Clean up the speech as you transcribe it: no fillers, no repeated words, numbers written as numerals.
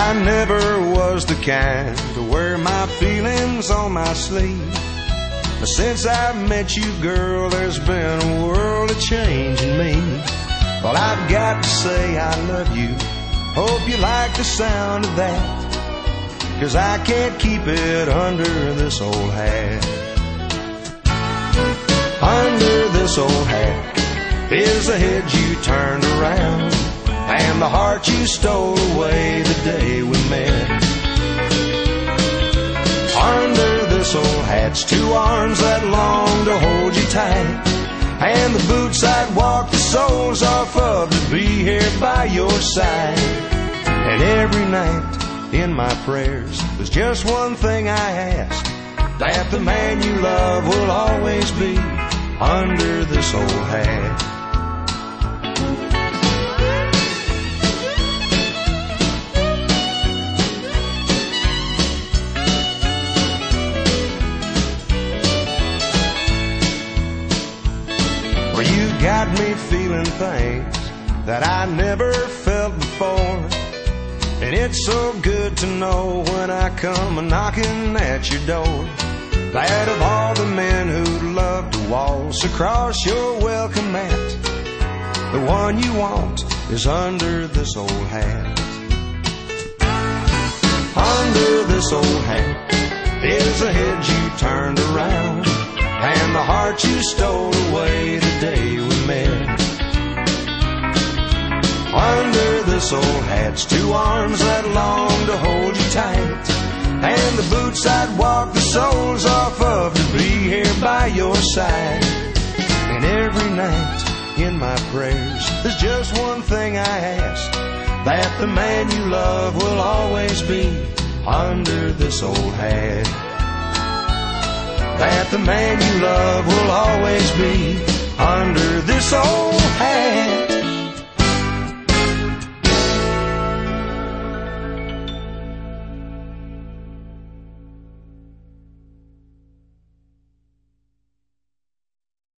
I never was the kind to wear my feelings on my sleeve. But since I've met you, girl, there's been a world of change in me. Well, I've got to say I love you. Hope you like the sound of that, 'cause I can't keep it under this old hat. Under this old hat is the head you turned around, and the heart you stole away the day we met. Under this old hat's two arms that long to hold you tight, and the boots I'd walk the soles off of to be here by your side. And every night in my prayers there's just one thing I ask, that the man you love will always be under this old hat. Well, you got me feeling things that I never felt before, and it's so good to know when I come a-knocking at your door, that of all the men who'd love to waltz across your welcome mat, the one you want is under this old hat. Under this old hat is the head you turned around, and the heart you stole away the day we met. Under this old hat's two arms that long to hold you tight, and the boots I'd walk the soles off of to be here by your side. And every night in my prayers there's just one thing I ask, that the man you love will always be under this old hat. That the man you love will always be under this old hat.